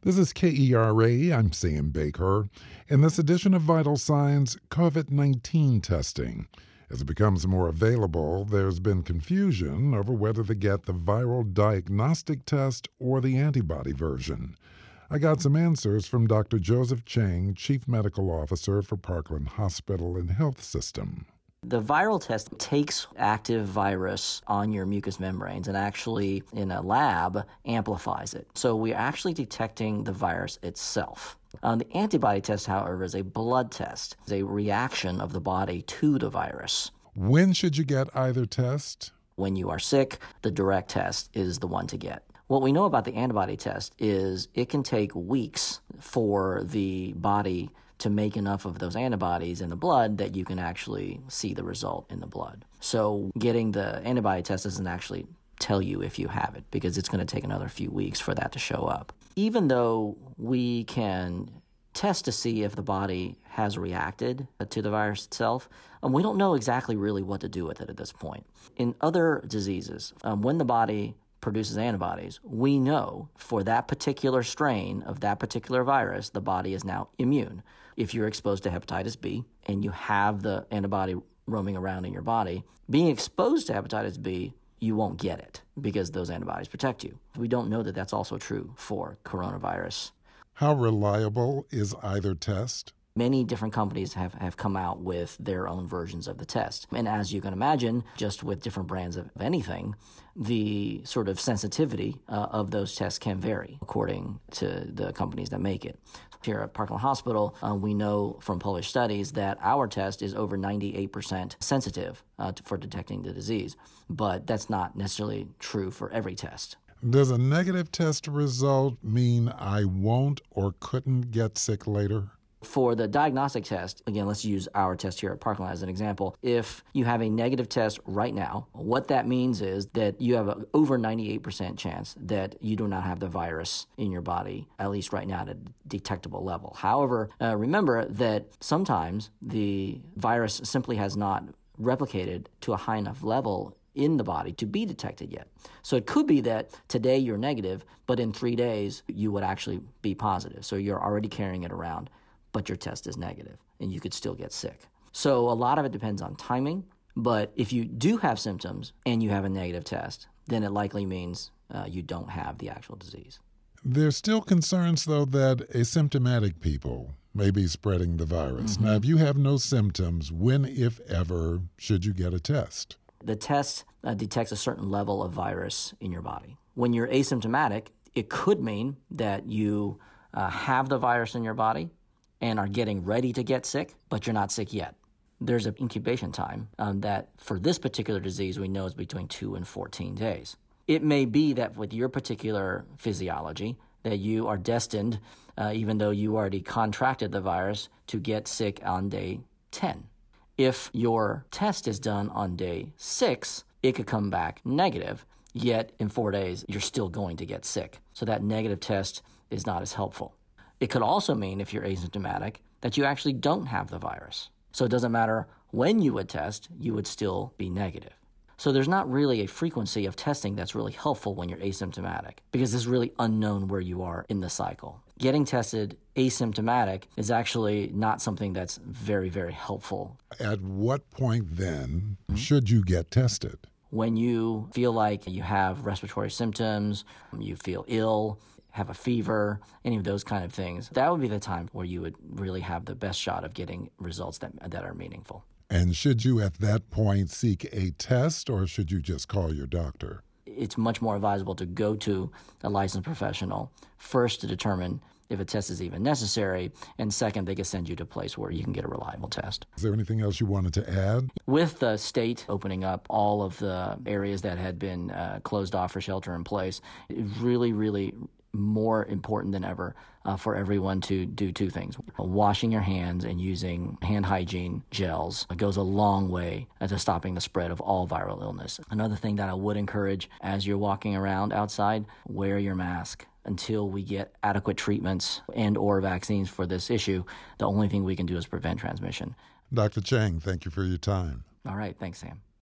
This is KERA. I'm Sam Baker. In this edition of Vital Signs, COVID-19 testing. As it becomes more available, there's been confusion over whether to get the viral diagnostic test or the antibody version. I got some answers from Dr. Joseph Chang, Chief Medical Officer for Parkland Hospital and Health System. The viral test takes active virus on your mucous membranes and actually, in a lab, amplifies it. So we're actually detecting the virus itself. The antibody test, however, is a blood test. It's a reaction of the body to the virus. When should you get either test? When you are sick, the direct test is the one to get. What we know about the antibody test is it can take weeks for the body to make enough of those antibodies in the blood that you can actually see the result in the blood. So getting the antibody test doesn't actually tell you if you have it because it's going to take another few weeks for that to show up. Even though we can test to see if the body has reacted to the virus itself, we don't know exactly really what to do with it at this point. In other diseases, when the body produces antibodies, we know for that particular strain of that particular virus, the body is now immune. If you're exposed to hepatitis B and you have the antibody roaming around in your body, being exposed to hepatitis B, you won't get it because those antibodies protect you. We don't know that that's also true for coronavirus. How reliable is either test? Many different companies have come out with their own versions of the test. And as you can imagine, just with different brands of anything, the sort of sensitivity of those tests can vary according to the companies that make it. Here at Parkland Hospital, we know from published studies that our test is over 98% sensitive for detecting the disease. But that's not necessarily true for every test. Does a negative test result mean I won't or couldn't get sick later? For the diagnostic test, again, let's use our test here at Parkland as an example. If you have a negative test right now, what that means is that you have an over 98% chance that you do not have the virus in your body, at least right now at a detectable level. However, remember that sometimes the virus simply has not replicated to a high enough level in the body to be detected yet. So it could be that today you're negative, but in 3 days you would actually be positive. So you're already carrying it around, but your test is negative, and you could still get sick. So a lot of it depends on timing, but if you do have symptoms and you have a negative test, then it likely means you don't have the actual disease. There's still concerns, though, that asymptomatic people may be spreading the virus. Now, if you have no symptoms, when, if ever, should you get a test? The test detects a certain level of virus in your body. When you're asymptomatic, it could mean that you have the virus in your body and are getting ready to get sick, but you're not sick yet. There's an incubation time that for this particular disease we know is between 2 and 14 days. It may be that with your particular physiology that you are destined, even though you already contracted the virus, to get sick on day 10. If your test is done on day 6, it could come back negative, yet in 4 days you're still going to get sick. So that negative test is not as helpful. It could also mean, if you're asymptomatic, that you actually don't have the virus. So it doesn't matter when you would test, you would still be negative. So there's not really a frequency of testing that's really helpful when you're asymptomatic because it's really unknown where you are in the cycle. Getting tested asymptomatic is actually not something that's very, very helpful. At what point then should you get tested? When you feel like you have respiratory symptoms, you feel ill, have a fever, any of those kind of things, that would be the time where you would really have the best shot of getting results that are meaningful. And should you at that point seek a test or should you just call your doctor? It's much more advisable to go to a licensed professional first to determine if a test is even necessary, and second, they can send you to a place where you can get a reliable test. Is there anything else you wanted to add? With the state opening up all of the areas that had been closed off for shelter in place, it really more important than ever for everyone to do 2 things. Washing your hands and using hand hygiene gels goes a long way to stopping the spread of all viral illness. Another thing that I would encourage as you're walking around outside, wear your mask. Until we get adequate treatments and or vaccines for this issue, the only thing we can do is prevent transmission. Dr. Chang, thank you for your time. All right. Thanks, Sam.